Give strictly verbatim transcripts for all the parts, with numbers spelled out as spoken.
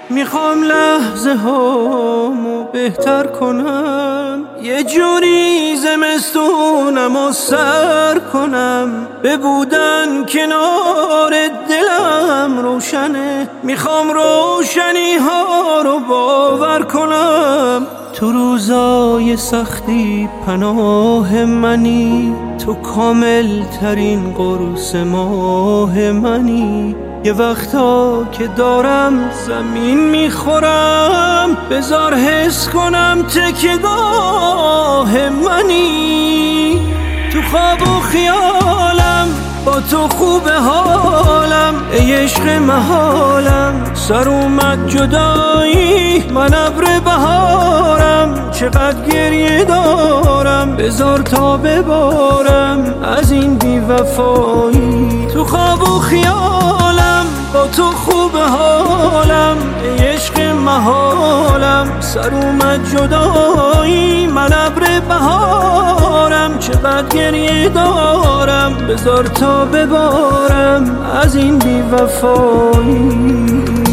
میخوام لحظه هامو بهتر کنم، یه جوری زمستونم و سر کنم. به بودن کنار دلم روشنه، میخوام روشنی ها رو باور کنم. تو روزای سختی پناه منی، تو کامل ترین قرص ماه منی. یه وقتا که دارم زمین میخورم، بذار حس کنم تکیه‌گاه منی. تو خواب و خیالم با تو خوب حالم، ای عشق محالم. سر اومد جدایی من ابر بهارم، چقدر گریه دارم بذار تا ببارم از این بی وفایی. تو خواب و خیالم با تو خوب حالم، ای عشق محالم. سر اومد جدایی من ابر بهارم، چقدر گریه دارم بذار تا ببارم از این بی وفایی.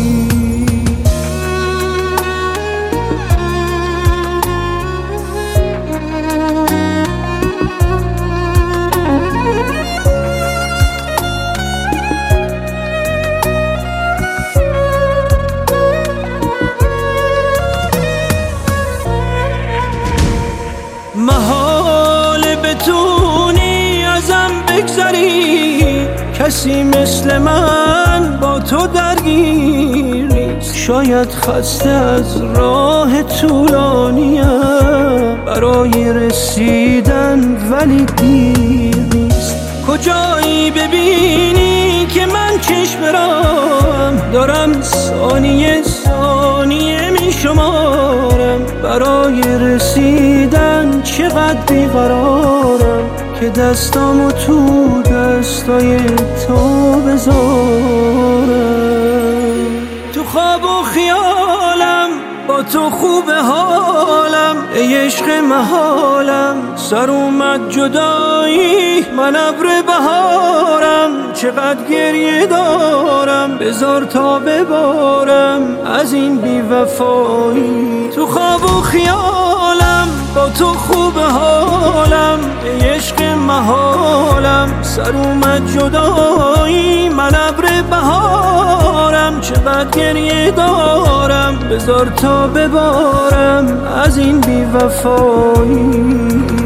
محال بتونی ازم بگذری، کسی مثل من با تو درگیر نیست. شاید خسته از راه طولانیم برای رسیدن، ولی دیر نیست. کجایی ببینی که من چشم برم دارم، ثانیه ثانیه می شمارم. برای رسیدن چقدر بیقرارم که دستامو تو دستای تو بذارم. تو خواب و خیالم با تو خوب حالم، ای عشق محالم. سر اومد جدایی من ابر بهارم، چقدر گریه دارم بذار تا ببارم از این بی وفایی. تو خواب و خیالم با تو خوب حالم، ای عشق محالم. سر اومد جدایی من ابر بهارم، چقدر گریه دارم بذار تا ببارم از این بی وفایی.